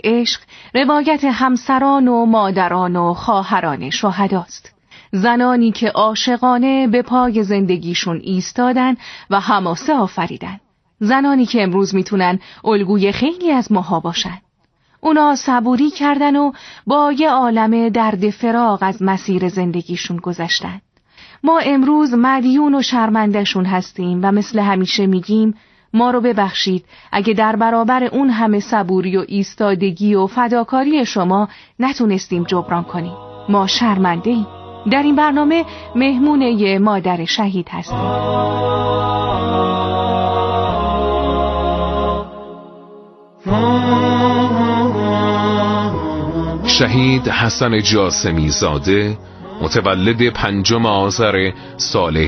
عشق روایت همسران و مادران و خواهران شهداست. زنانی که عاشقانه به پای زندگیشون ایستادن و حماسه آفریدن. زنانی که امروز میتونن الگوی خیلی از ماها باشن. اونا صبوری کردن و با یه عالم درد فراق از مسیر زندگیشون گذشتن. ما امروز مدیون و شرمنده‌شون هستیم و مثل همیشه میگیم ما رو ببخشید اگه در برابر اون همه صبوری و ایستادگی و فداکاری شما نتونستیم جبران کنیم. ما شرمنده ایم. در این برنامه مهمون یه مادر شهید هستیم. شهید حسن جاسمی زاده متولد 5 آذر سال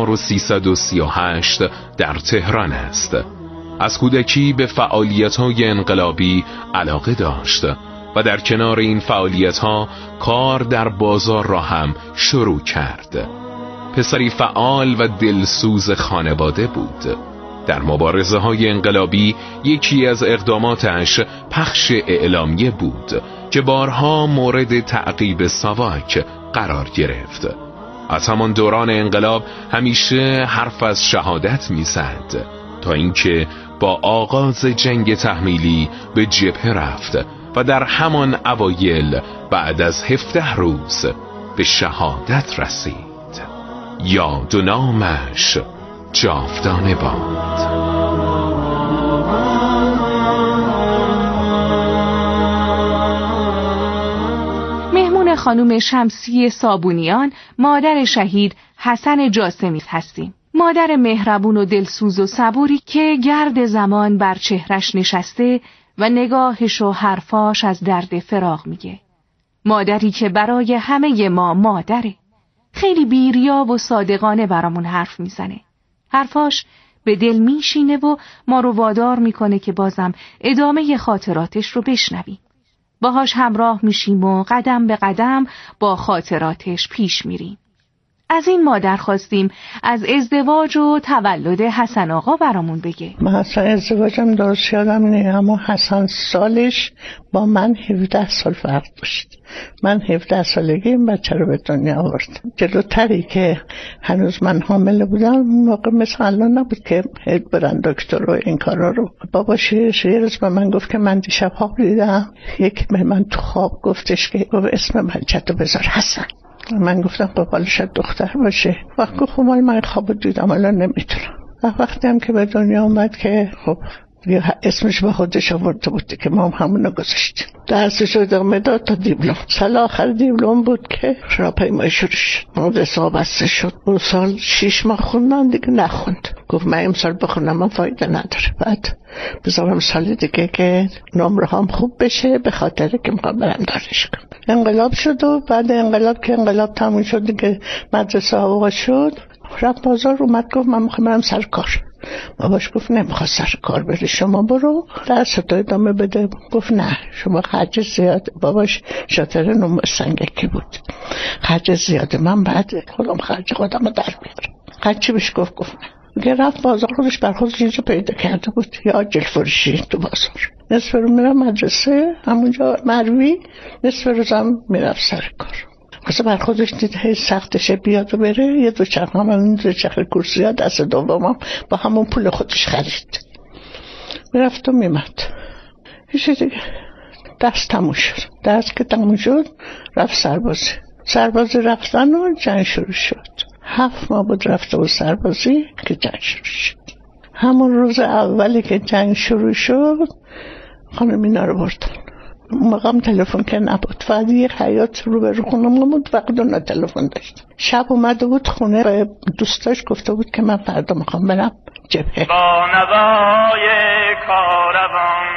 1338 در تهران است. از کودکی به فعالیت‌های انقلابی علاقه داشت و در کنار این فعالیت‌ها کار در بازار را هم شروع کرد. پسری فعال و دلسوز خانواده بود. در مبارزه‌های انقلابی یکی از اقداماتش پخش اعلامیه بود که بارها مورد تعقیب ساواک قرار گرفت. از همان دوران انقلاب همیشه حرف از شهادت می‌زد تا اینکه با آغاز جنگ تحمیلی به جبهه رفت و در همان اوایل بعد از 17 روز به شهادت رسید. یاد و نامش جاودانه باد. مهمون خانم شمسی صابونیان، مادر شهید حسن جاسمی هستیم. مادر مهربون و دلسوز و صبوری که گرد زمان بر چهرش نشسته و نگاهش و حرفاش از درد فراق میگه. مادری که برای همه ما مادره. خیلی بیریا و صادقانه برامون حرف میزنه. حرفاش به دل میشینه و ما رو وادار میکنه که بازم ادامه خاطراتش رو بشنویم. باهاش همراه میشیم و قدم به قدم با خاطراتش پیش میریم. از این مادر خواستیم از ازدواج و تولد حسن آقا برامون بگه. من اصلا ازدواجم درست یادم نیه، اما حسن سالش با من 17 سال فرق داشت. من 17 سالگی این بچه رو به دنیا آوردم. جلوتری که هنوز من حامله بودم اون موقع مثل الان نبود که برن دکتر و این کارا رو. باباش یه روز به من گفت که من دیشب خواب دیدم، یک به من تو خواب گفتش که اسم بچه‌تو بذار حسن. من گفتم بابا شاید دختر باشه. وقت گفت من خواب دیدم الان نمیتونم. وقتی هم که به دنیا اومد که خب اسمش به خودش آورده بود که ما هم همونو گذاشتیم. درسش رو ادامه داد تا دیپلم. سال آخر دیپلم بود که راهپیمایی شروع شد. مدرسه بسته شد. اون سال 6 ماه خوندن دیگه نخوند. گفت من امسال بخونم من فایده نداره. بعد بذارم سال دیگه که نمره هم خوب بشه به خاطر که میخوام برم دانشگاه. انقلاب شد و بعد انقلاب که انقلاب تموم شد دیگه مدرسه آغاز شد. رفت بازار اومد گفت من میخوام برم سر کار. باباش گفت نمیخواد سر کار بری، شما برو درستو ادامه بده. گفت نه شما خرج زیاده. باباش شاطر نمره سنگکی بود، خرج زیاده، من بعد خودم خرج خودم رو در بیارم. هرچی بهش گفت نه. رفت بازار خودش بر خودش چیزی پیدا کرده بود، یا آجل فروشی تو بازار. نصف رو میرم مدرسه همونجا مروی، نصف روزم میرفت سر کار. واسه بر خودش دید سختشه بیاد و بره. یه دوچرخه هم این دوچرخه کرسی ها دست دومم با همون پول خودش خرید. میرفت و میمد. هیچی دیگه. درس تموم شد. درس که تموم شد رفت سربازی رفتن و جنگ شروع شد. 7 ماه بود رفته و سربازی که جنگ شروع شد. همون روز اولی که جنگ شروع شد خانم اینا رو بردن. مقام تلفن که نبود، فقط یک حیات رو به رو خونم بود، فقط اون تلفن داشت. شب اومده بود خونه به دوستاش گفته بود که من فردا میخوام برم جبهه. با نوای کاروان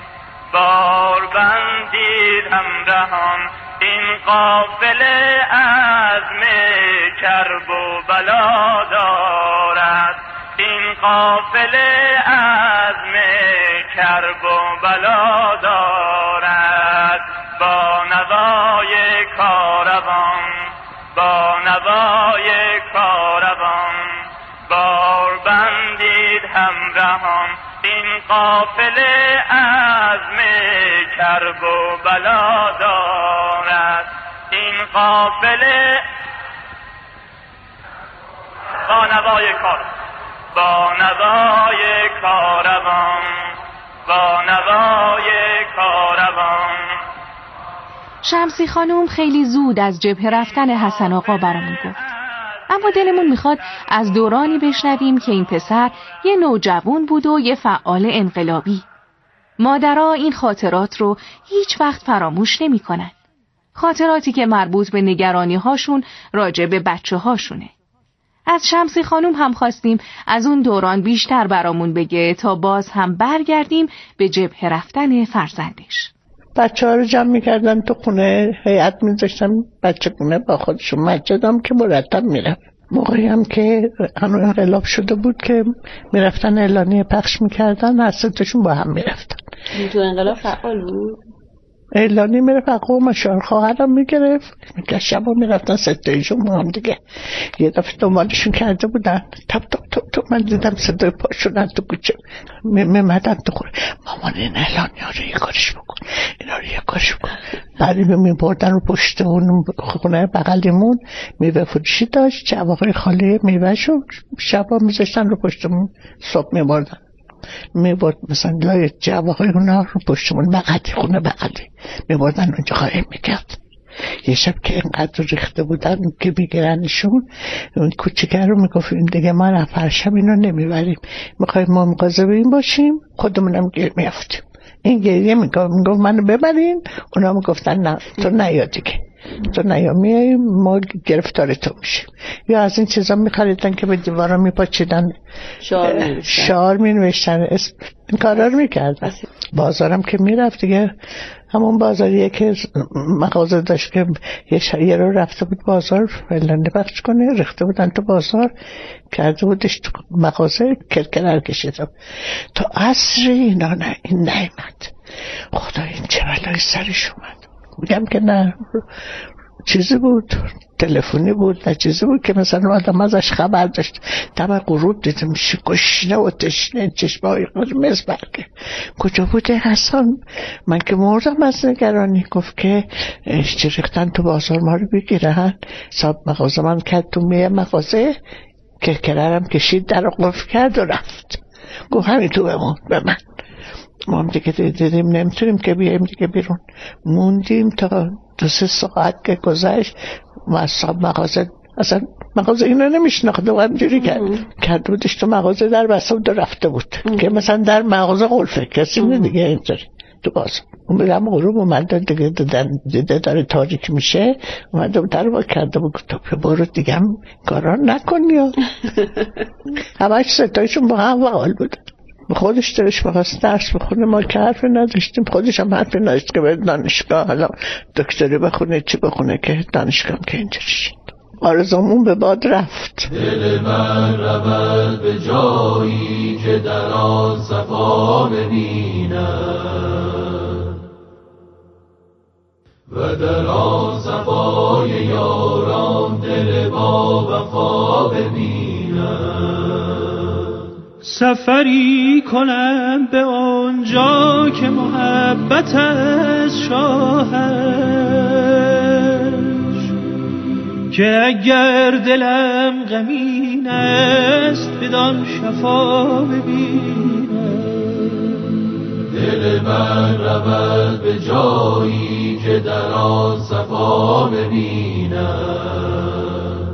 بار بندید همراهان، این قافله عزم کرب و بلا دارد، این قافله عزم کرب و بلا دارد. با نوای کاروان، با نوای کاروان بار بندید همراهان، این قافله عزم کرب و بلا دارد این قافله با نوای کاروان با نوای کاروان. شمسی خانم خیلی زود از جبهه رفتن حسن آقا برامون گفت، اما دلمون میخواد از دورانی بشنویم که این پسر یه نوجوان بود و یه فعال انقلابی. مادرها این خاطرات رو هیچ وقت فراموش نمی کنن. خاطراتی که مربوط به نگرانی هاشون راجع به بچه هاشونه. از شمسی خانم هم خواستیم از اون دوران بیشتر برامون بگه تا باز هم برگردیم به جبهه رفتن فرزندش. بچه ها رو جمع میکردن تو خونه، هیئت میذاشتن بچه خونه با خودشون. مسجدم که مرتب میرفت. موقعی هم که هنوز انقلاب شده بود که میرفتن اعلانیه پخش میکردن، هر ستاشون با هم میرفتن. تو انقلاب فعال بود؟ اعلانی میرفت اقوام مشار خواهرم میگرفت، میگه شبا میرفتن ستایشون با هم دیگه. یه دفعه دنبالشون کرده بودن، تپ من دیدم صدای پاشونن تو کوچه میمدن تو خوره، مامان این اعلانی ها رو یه کارش بکن، اینا رو یه کارش بکن. بعدی میبردن رو پشت اون خونه بغلیمون میوه فروشی داشت، جواهر خالی میوه شو شبا میذاشتن رو پشتمون، صبح میبردن میبرد مثلا لای جواهر اونا رو پشتمون بغلی خونه بغلی میبردن اونجا قایم میکرد. یه شب که اینقدر ریخته بودن که میگیرنشون، اون کوچیکه رو میگفت این دیگه ما نفر شب اینو نمیبریم، میخوایم ما مواظب باشیم، خودمونم گیر میافتیم. این گریه میگفت منو ببرین، اونا میگفتن نه تو نیا دیگه، تو نیا میاییم ما گرفتار تو میشیم. یا از این چیزا میخریدن که به دیوارا میپاچیدن، شعار مینوشتن، این کارا رو میکردن. بازارم که میرفت دیگه، همون بازاریه که مغازه داشت که یه رو رفته بود بازار فلنده بخش کنه، ریخته بودن تو بازار، کرده بودش تو مغازه، کرکرر کشیده تا عصر اینا نه این نیمد. خدا این چه بلای سرش اومد. میگم که نه چیزی بود، تلفنی بود، نه چیزی بود که مثلا آدم ازش خبر داشت. دم غروب دیدم گشنه و تشنه، چشمای قرمز برگه. کجا بوده حسن؟ من که مردم از نگرانی. گفت که چه ریختن تو بازار ما رو بگیرن. صاحب مغازه من کرد تو میه مغازه، کرکررم کشید در رو قفل کرد و رفت. گفت همین تو بمون به من. ما هم دیگه دیدیم نمیتونیم که بیاییم دیگه بیرون. موندیم تا 2-3 ساعت که گذشت. مصاب مغازه، اصلا مغازه اینو نمیشناخته و همجوری کرده بودش تو مغازه در بسته بود و رفته بود که مثلا در مغازه قلفه، کسی دیگه اینطوری تو باز. اون به دم غروب اومده دیگه دیده داره تاریک میشه، اومده بود در با کرده بود تو برو دیگه هم کارا نکنی. همش ستایشون با هم فعال بود. خودش دلش می‌خواست درس بخونه، ما که حرفی نداشتیم، خودش هم حرفی نداشت که به دانشگاه حالا دکتری بخونه چی بخونه که دانشگاه که اینجوری شد. آرزومون به باد رفت. دل من رود به جایی که در آن صفا ببینم و در آن صفای یاران دل با وفا ببینم. سفری کنم به آنجا که محبت از شاهش، که اگر دلم غمین است بدان شفا ببینم. دل من رود به جایی که در آن صفا ببینم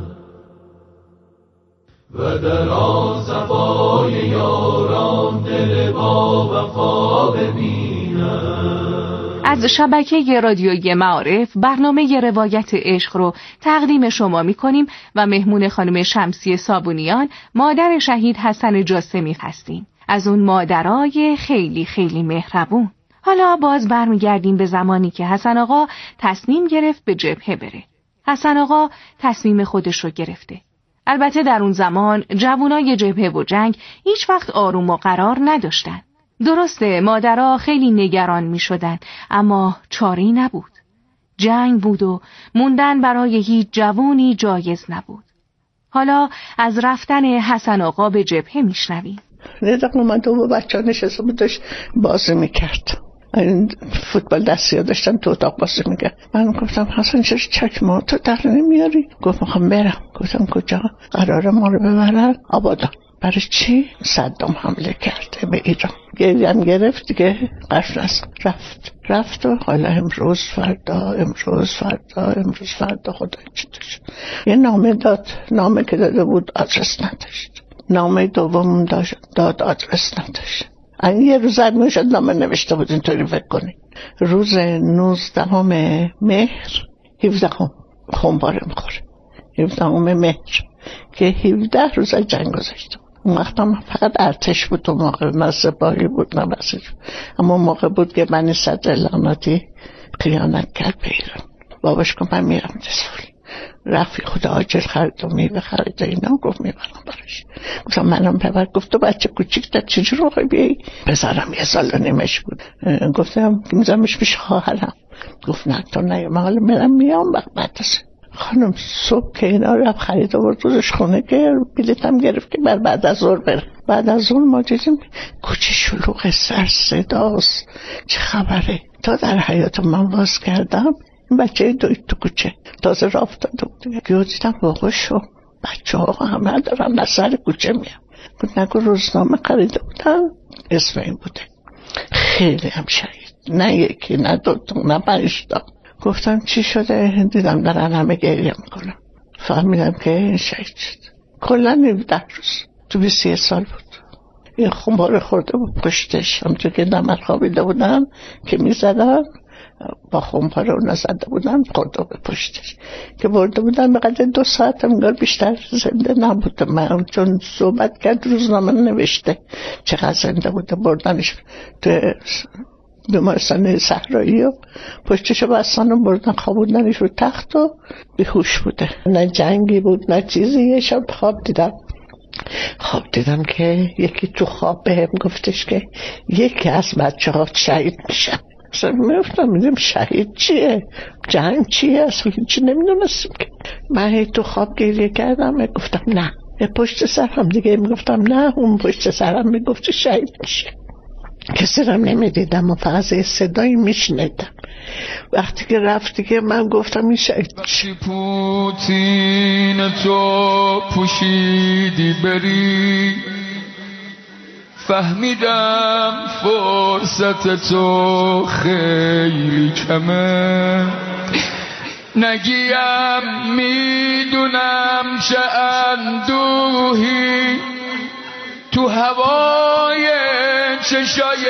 و در آن صفای یاران دل با وفا ببینم. از شبکه رادیویی معارف برنامه روایت عشق رو تقدیم شما می‌کنیم و مهمون خانم شمسی صابونیان، مادر شهید حسن جاسمی هستیم. از اون مادرای خیلی خیلی مهربون. حالا باز برمیگردیم به زمانی که حسن آقا تصمیم گرفت به جبهه بره. حسن آقا تصمیم خودش رو گرفته. البته در اون زمان جوانای جبهه و جنگ هیچ وقت آروم و قرار نداشتن. درسته مادرها خیلی نگران می شدن، اما چاره‌ای نبود. جنگ بود و موندن برای هیچ جوانی جایز نبود. حالا از رفتن حسن آقا به جبهه می شنویم. یه دقیقه اومده و بچه ها نشسته بود داشت بازی میکرد. فوتبال دستی داشتن تو اتاق بازی میگه. من گفتم حسن چرا چکمه تو در نمیاری؟ گفت میخوام برم. گفتم کجا؟ قراره ما رو ببرن آبادان. برای چی؟ صدام حمله کرده به ایران. گریم گرفت دیگه قرش نست. رفت و حالا امروز فردا خدا چی داشت. یه نامه داد. نامه که داده بود آدرس نداشت. نامه دوم داد آدرس نداشت. یه روز زمین شد نامه نوشته بود اینطوری فکر کنی. روز 19 مهر 17 خونباره میخوره. 17 مهر که 17 روز جنگ گذاشته. اون وقت هم فقط ارتش بود اون موقع، نه سپاهی بود نه بسیج. اما موقع بود که بنی صدر لعنتی خیانت کرد به ایران. باباش که من میرم دسولی. رفت خود آجر خرید و میوه خرید و اینا. گفت میبرم براش. گفتم منم ببر. گفت تو بچه کوچیک در چجور رو بیایی؟ پسرم 1 سال و نیمش بود. گفتم میزمش پیش خواهرم. گفت نه تو نه من حالا میام بعد خانم صبح که اینا رفت خرید آورد روزش خونه که بلیطم گرفت که بعد از ظهر بره. بعد از ظهر ما دیدیم کوچه شلوغ سر صداست. چه خبره؟ تا در حیاط من باز کردم این بچه دوید تو کوچه تازه راه افتاده بود. گیاه دیدم واقع شو بچه ها همه دارم نسر کوچه میام. گفت نگو روزنامه خریده بودم اسم این بوده. خیلی هم شهید، نه یکی نه دوتا نه 5 تا. گفتم چی شده؟ دیدم دارن همه گریه میکنم. فهمیدم که این شهید شد. کلا 17 روز تو 21 سال بود. این خونباره خورده بود پشتش. همچون که نمر خوابیده بودم که میزدم با خونباره اونا زده بودم خورده به پشتش که برده بودم. بقدر 2 ساعت انگار بیشتر زنده نبوده. من چون صحبت کرد روزنامه نوشته چقدر زنده بوده. بردنش تو بیمارستان صحرایی و پشتشو بستن و بردن خوابوندنش رو تخت و بیهوش بوده. نه جنگی بود نه چیزی. یه شب خواب دیدم که یکی تو خواب بهم گفتش که یکی از بچه ها شهید میشن. اصلا میفتم میدیم شهید چیه؟ جنگ چیه؟ اصلا هیچی نمیدونستیم که. من تو خواب گریه کردم گفتم نه. پشت سرم دیگه میگفتم نه. اون پشت سرم میگفت شهید میشه. کسی رم نمیدیدم و فقط صدایی میشنیدم. وقتی که رفتی که من گفتم این شهید میشه. پوتین تو پوشیدی بری فهمیدم فرصت تو خیلی کمه. نگیم میدونم چه اندوهی تو هوای چشای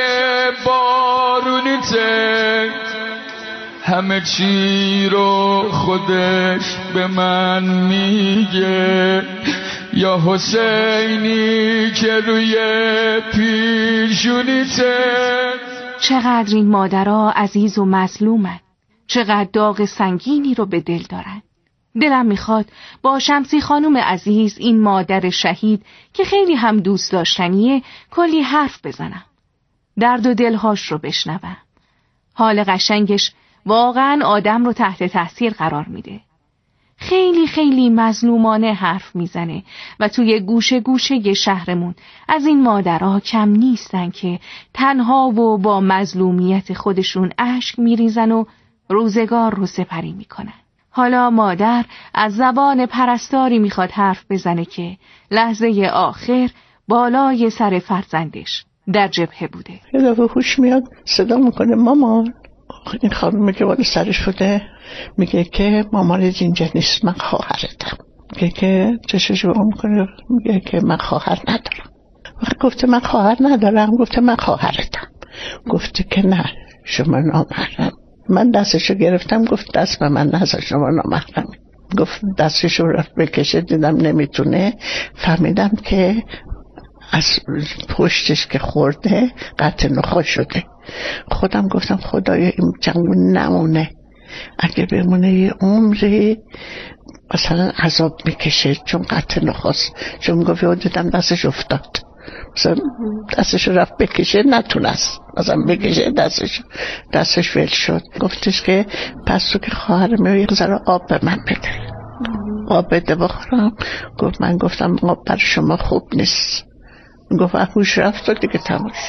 بارونیته. همه چی رو خودش به من میگه یا حسینی که روی پیشونیته. چقدر این مادرها عزیز و مظلومن. چقدر داغ سنگینی رو به دل دارن. دلم میخواد با شمسی خانم عزیز این مادر شهید که خیلی هم دوست داشتنیه کلی حرف بزنم. درد و دلهاش رو بشنوم. حال قشنگش واقعا آدم رو تحت تاثیر قرار میده. خیلی خیلی مظلومانه حرف میزنه و توی گوشه گوشه شهرمون از این مادرها کم نیستن که تنها و با مظلومیت خودشون اشک میریزن و روزگار رو سپری میکنن. حالا مادر از زبان پرستاری میخواد حرف بزنه که لحظه آخر بالای سر فرزندش در جبهه بوده. یه دفعه هوش میاد صدا میکنه مامان. این خانومه که بالا سرش بوده میگه که مامانت اینجا نیست من خواهرتم. میگه که چشش رو میکنه میگه که من خواهر ندارم. وقتی گفته من خواهر ندارم گفته من خواهرتم. گفته که نه شما نامحرم. من دستشو گرفتم گفت دست به من نزد شما نامحرمی. گفت دستشو رفت بکشه دیدم نمیتونه. فهمیدم که از پشتش که خورده قطع نخاع شده. خودم گفتم خدایا این جمعون نمونه. اگه بمونه یه عمری مثلا عذاب میکشه چون قطع نخواست. چون میگفت دیدم دستش افتاد مثلا دستش رفت بکشه نتونست مثلا بکشه دستش ول شد. گفتش که پس تو که خواهرم یه ذره آب به من بده. آب بده بخورم. گفت من گفتم آب برای شما خوب نیست. گفت هوش رفت و دیگه تموم شد.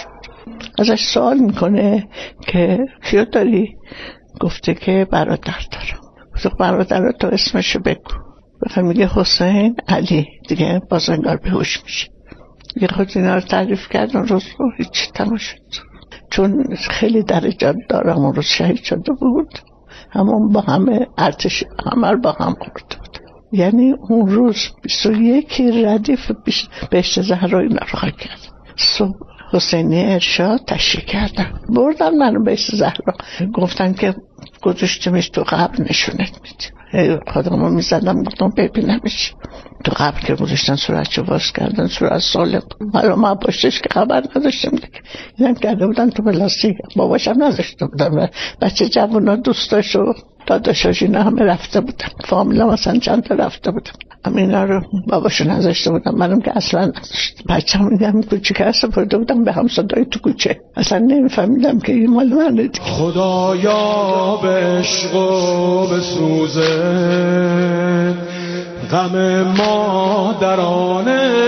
ازش سوال میکنه که کیو داری؟ گفته که برادر دارم. گفته برادر تو اسمشو بگو. بخواه میگه حسین علی. دیگه باز انگار بهوش میشه. یه خود اینا رو تعریف کرد. اون روز رو هیچی تمام شد، چون خیلی درجات دارم. اون روز شهید شده بود، همون با همه ارتش همه رو با هم خورده بود. یعنی اون روز 21 ردیف بهشت زهرا اینا رو خواهد کرد. صبح حسینی ارشاد تشریح کردن، بردن منو بهشت زهرا، گفتن که گذاشتمش تو قبر نشونت میدیم. خودمو میزدم گفتم ببینمش تو قبر که گذاشتن، صورتشو باز کردن، صورت سالم. حالا ما باشش که خبر نداشتم دیگه. اینم کرده بودن تو پلاستیک، باباشم نذاشته بودن. بچه جوونا دوستاشو داداشاش اینا همه رفته بودن، فامیلا مثلا چند تا رفته بودن، همینا رو باباشو نذاشته بودن، منم که اصلا نذاشت. بچه‌م میگم کوچیکه است برده بودم به همسایه‌های تو کوچه، اصلا نمیفهمیدم که این مال منه. خدایا به عشق و به سوزه غم مادران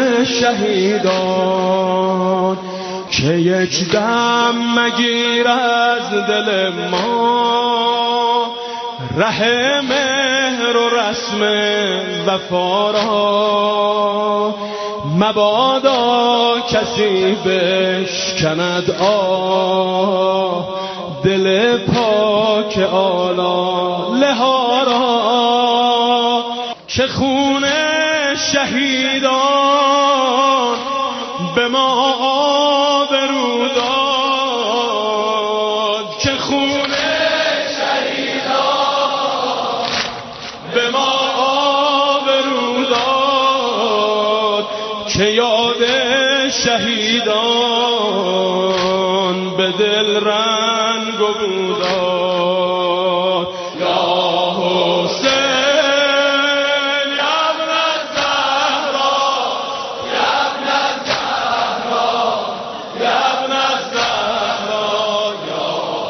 شهیدان، که یک دم مگیر از دل ما ره مهر و رسم وفا را. مبادا کسی بشکند آه دل پاک آلاله ها را، که خون شهیدان به ما آبرو داد، که خون شهیدان به ما آبرو داد، که یاد شهیدان به دل رنگ و بوداد. یا حسین یا ابن الزهرا، یا ابن الزهرا، یا ابن الزهرا، یا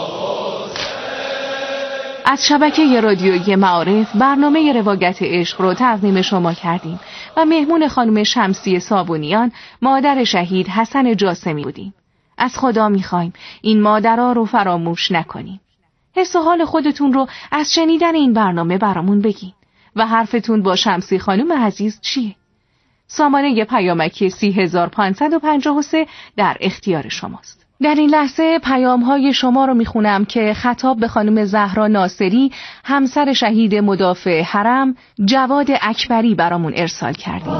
حسین. از شبکه رادیویی معارف برنامه روایت عشق رو تقدیم شما کردیم و مهمون خانم شمسی صابونیان، مادر شهید حسن جاسمی بودیم. از خدا میخوایم این مادرها رو فراموش نکنیم. حس و حال خودتون رو از شنیدن این برنامه برامون بگین و حرفتون با شمسی خانم عزیز چیه؟ سامانه پیامکی 30553 در اختیار شماست. در این لحظه پیام‌های شما رو میخونم که خطاب به خانم زهرا ناصری، همسر شهید مدافع حرم جواد اکبری برامون ارسال کردیم.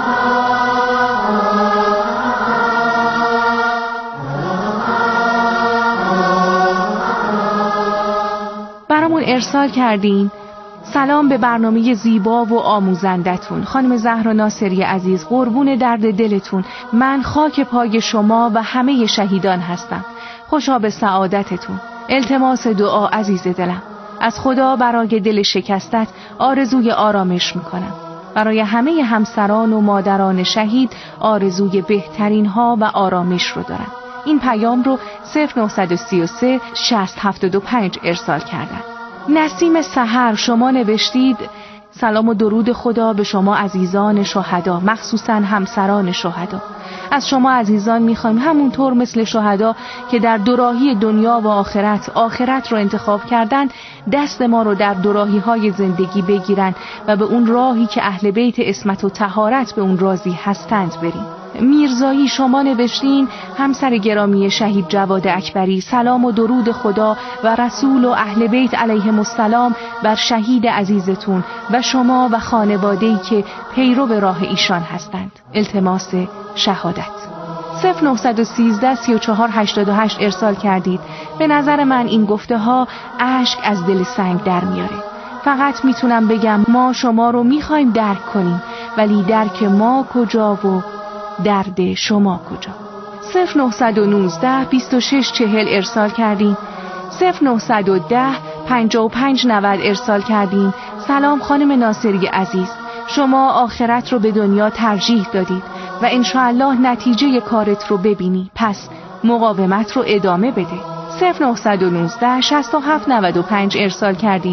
برامون ارسال کردین: سلام به برنامه زیبا و آموزندتون. خانم زهرا ناصری عزیز، قربون درد دلتون. من خاک پای شما و همه شهیدان هستم. خوشا به سعادتتون. التماس دعا عزیز دلم. از خدا برای دل شکستت آرزوی آرامش میکنم. برای همه همسران و مادران شهید آرزوی بهترین ها و آرامش رو دارم. این پیام رو 0933 6075 ارسال کردن. نسیم سحر، شما نوشتید: سلام و درود خدا به شما عزیزان شهدا، مخصوصا همسران شهدا. از شما عزیزان میخوایم همونطور مثل شهدا که در دوراهی دنیا و آخرت رو انتخاب کردن، دست ما رو در دوراهی های زندگی بگیرن و به اون راهی که اهل بیت عصمت و طهارت به اون راضی هستند بریم. میرزایی، شما نوشتین: همسر گرامی شهید جواد اکبری، سلام و درود خدا و رسول و اهل بیت علیهم السلام بر شهید عزیزتون و شما و خانواده‌ای که پیرو به راه ایشان هستند. التماس شهادت. 0913 3488 ارسال کردید. به نظر من این گفته ها اشک از دل سنگ در میاره. فقط میتونم بگم ما شما رو میخوایم درک کنیم، ولی درک ما کجا و درد شما کجا؟ 0919 2640 ارسال کردین. 0910 5590 ارسال کردین. سلام خانم ناصری عزیز، شما آخرت رو به دنیا ترجیح دادید و انشاءالله نتیجه کارت رو ببینی، پس مقاومت رو ادامه بده. 0919 6795 ارسال کردید.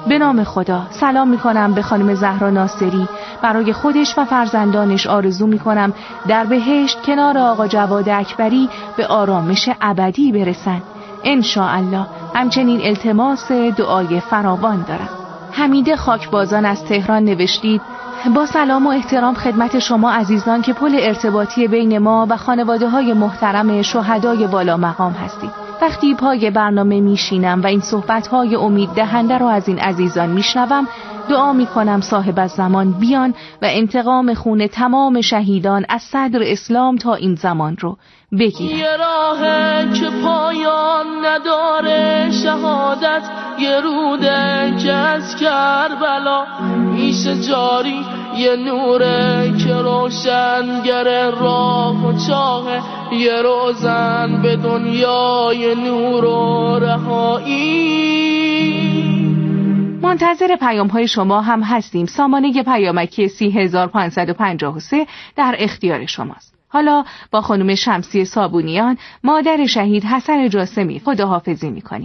به نام خدا سلام میکنم به خانم زهرا ناصری. برای خودش و فرزندانش آرزو میکنم در بهشت کنار آقا جواد اکبری به آرامش ابدی برسن انشاءالله. همچنین التماس دعای فراوان دارم. حمیده خاکبازان از تهران نوشتید: با سلام و احترام خدمت شما عزیزان که پل ارتباطی بین ما و خانواده‌های محترم شهدای والا مقام هستید. وقتی پای برنامه میشینم و این صحبت‌های امید دهنده رو از این عزیزان میشنوم، دعا میکنم صاحب الزمان بیان و انتقام خون تمام شهیدان از صدر اسلام تا این زمان رو بگیرن. یه راهه که پایان نداره شهادت، یه روده که از کربلا میشه جاری، یه نوره که روشنگر راه و چاهه، یه روزن به دنیای نور و رهایی. منتظر پیام‌های شما هم هستیم. سامانه پیامکی 30553 در اختیار شماست. حالا با خانم شمسی صابونیان مادر شهید حسن جاسمی خداحافظی می‌کنیم.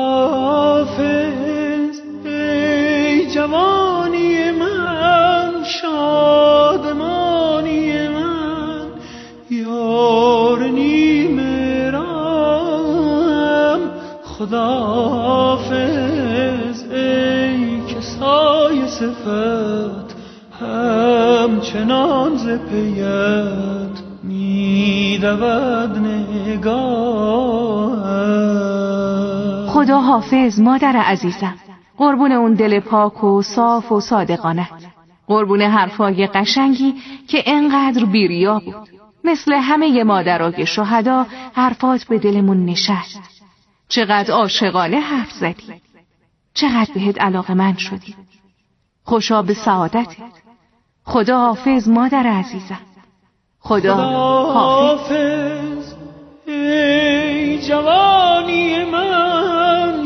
خداحافظ ای جوانی من، شادمانی من، یار نیمه رام. خداحافظ ای که سایه صفت همچنان ز پیت میدود نگاه. خدا حافظ مادر عزیزم، قربون اون دل پاک و صاف و صادقانه، قربون حرفای قشنگی که انقدر بیریا بود. مثل همه مادرای شهدا حرفات به دلمون نشست. چقدر عاشقانه حرف زدی، چقدر بهت علاقه‌مند شدی. خوشا به سعادتت. خدا حافظ مادر عزیزم. خدا حافظ ای جوانی من،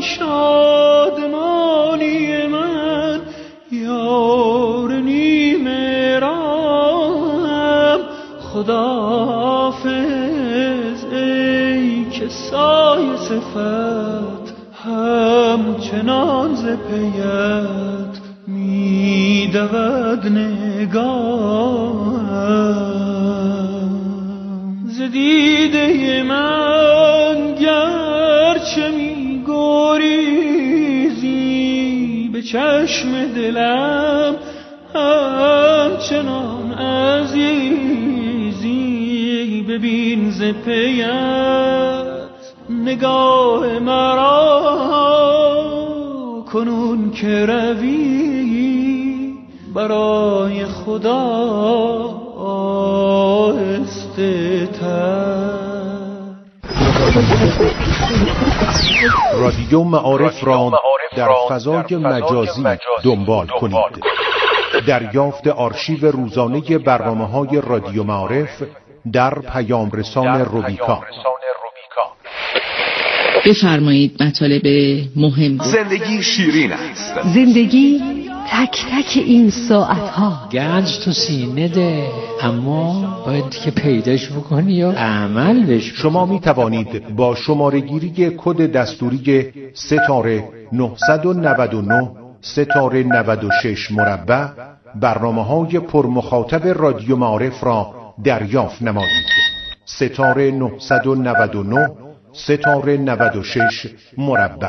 شادمانی من، یار نیمه رام. خدا حافظ ای که سایه صفت همچنان ز پیت میدود نگاهم. ز دیده من گرچه می‌گریزی، به چشم دلم همچنان عزیزی. ببین ز پیت نگاه مرا کنون که روی برای خدا آهسته تر. رادیو معارف را در فضای مجازی دنبال کنید. دریافت آرشیو روزانه برنامه‌های رادیو معارف در پیام رسان روبیکا. بفرمایید مطالب مهم. زندگی شیرین است. زندگی تک تک این ساعتها. گنج تو سینه ده، اما باید که پیداش بکنی و عملش. شما می توانید با شماره گیری کد دستوری ستاره 999 ستاره 96 مربع برنامه‌های پرمخاطب رادیو معارف را دریافت نمایید. ستاره 999 ستاره 96 مربع.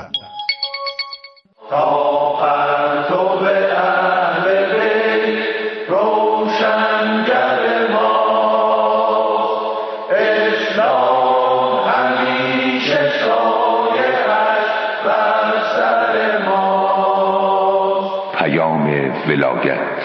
پیام ولایت.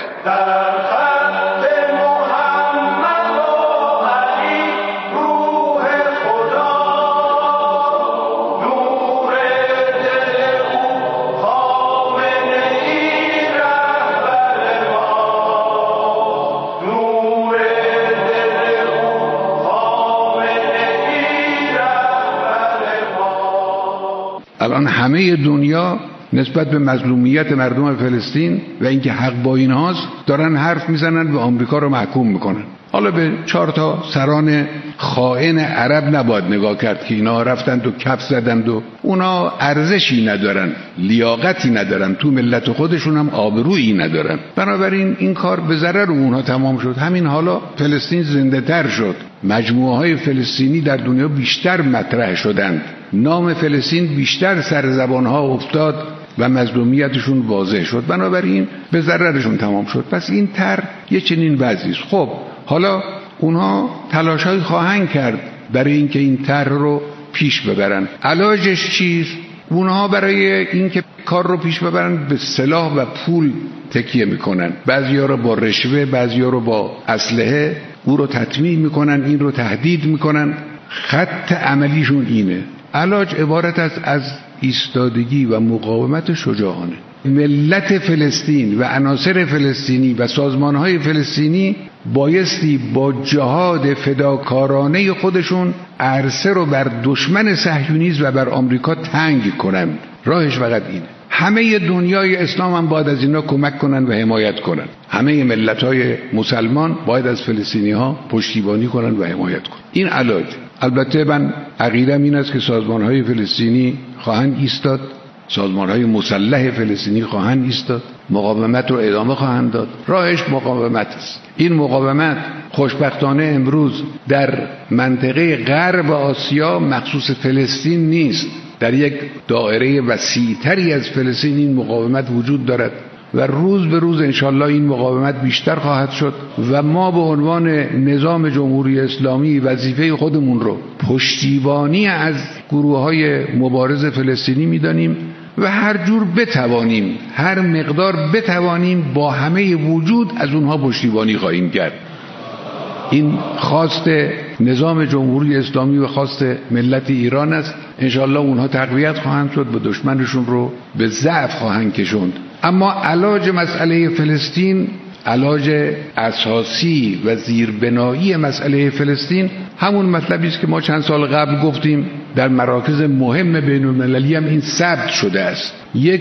الان همه دنیا نسبت به مظلومیت مردم فلسطین و اینکه حق با اینهاست دارن حرف میزنن و آمریکا رو محکوم میکنن. حالا به 4 تا سران خائن عرب نباید نگاه کرد که اینا رفتند و کف زدند و اونا ارزشی ندارن، لیاقتی ندارن، تو ملت خودشون هم آبرویی ندارن. بنابراین این کار به ضرر اونها تمام شد. همین حالا فلسطین زنده تر شد، مجموعه های فلسطینی در دنیا بیشتر مطرح شدند، نام فلسطین بیشتر سر زبان ها افتاد و مظلومیتشون واضح شد، بنابراین به ضررشون تمام شد. پس این طرح یه چنین وضعی است. خب حالا اونها تلاش‌های خواهند کرد برای اینکه این طرح رو پیش ببرن. علاجش چیست؟ اونها برای اینکه کار رو پیش ببرن به سلاح و پول تکیه میکنن، بعضیا رو با رشوه، بعضیا رو با اسلحه او رو تطمیع میکنن، این رو تهدید میکنن. خط عملیشون اینه. علاج عبارت است از ایستادگی و مقاومت شجاعانه. ملت فلسطین و عناصر فلسطینی و سازمانهای فلسطینی بایستی با جهاد فداکارانه خودشون عرصه رو بر دشمن صهیونیسم و بر آمریکا تنگ کنن. راهش فقط اینه. همه دنیای اسلام هم باید از اینا کمک کنن و حمایت کنن. همه ملت‌های مسلمان باید از فلسطینی‌ها پشتیبانی کنن و حمایت کنن. این علاج. البته من عقیدم این است که سازمان‌های فلسطینی خواهند ایستاد، سازمان‌های مسلح فلسطینی خواهند ایستاد، مقاومت رو ادامه خواهند داد. راهش مقاومت است. این مقاومت خوشبختانه امروز در منطقه غرب آسیا مخصوص فلسطین نیست. در یک دایره وسیع‌تری از فلسطین این مقاومت وجود دارد و روز به روز انشالله این مقاومت بیشتر خواهد شد و ما به عنوان نظام جمهوری اسلامی وظیفه خودمون رو پشتیبانی از گروه‌های مبارز فلسطینی می‌دانیم و هر جور بتوانیم، هر مقدار بتوانیم با همه وجود از اونها پشتیبانی خواهیم کرد. این خواست نظام جمهوری اسلامی و خواست ملت ایران است. انشالله اونها تقویت خواهند شد و دشمنشون رو به ضعف خواهند کشوند. اما علاج مسئله فلسطین، علاج اساسی و زیربنایی مسئله فلسطین همون مطلبی است که ما چند سال قبل گفتیم. در مراکز مهم بین‌المللی هم این ثبت شده است. یک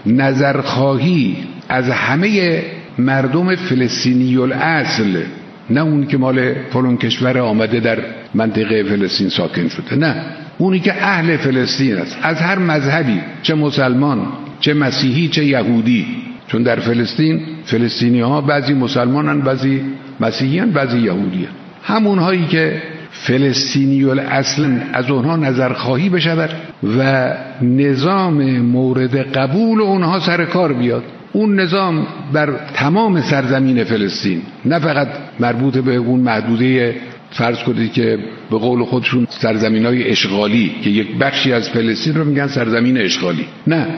نظرخواهی از همه مردم فلسطینی الاصل، نه اون که مال فلان کشور آمده در منطقه فلسطین ساکن شده، نه، اونی که اهل فلسطین است، از هر مذهبی، چه مسلمان، چه مسیحی، چه یهودی. چون در فلسطین فلسطینی ها بعضی مسلمانن، بعضی مسیحیان، بعضی یهودیان. همونهایی که فلسطینی الاصل از اونها نظرخواهی بشود و نظام مورد قبول اونها سر کار بیاد. اون نظام بر تمام سرزمین فلسطین، نه فقط مربوط به اون محدوده فرض کنید که به قول خودشون سرزمین‌های اشغالی که یک بخشی از فلسطین رو میگن سرزمین اشغالی، نه،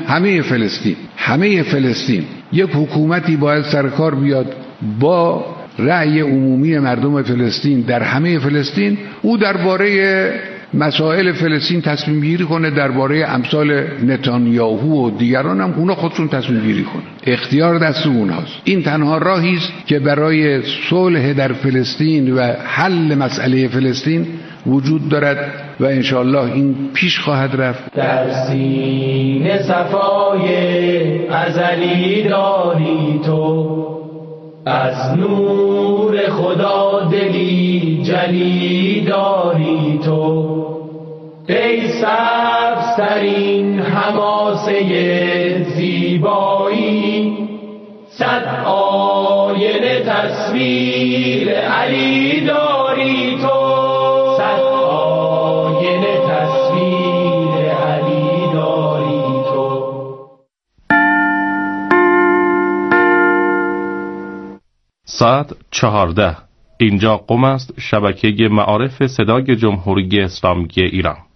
همه فلسطین یک حکومتی باید سر کار بیاد با رأی عمومی مردم فلسطین در همه فلسطین. او درباره مسائل فلسطین تصمیم گیری کنه، درباره امثال نتانیاهو و دیگران هم اونا خودشون تصمیم گیری کنه. اختیار دست اونهاست. این تنها راهی است که برای صلح در فلسطین و حل مسئله فلسطین وجود دارد و انشاءالله این پیش خواهد رفت. در سینه صفای ازلی داری تو، از نور خدا دلی جلی داری تو، ای سبزترین حماسه زیبایی، صد آینه تصویر علی داری تو، صد آینه تصویر علی داری تو. ساعت 14. اینجا قم است، شبکه معارف صدای جمهوری اسلامی ایران.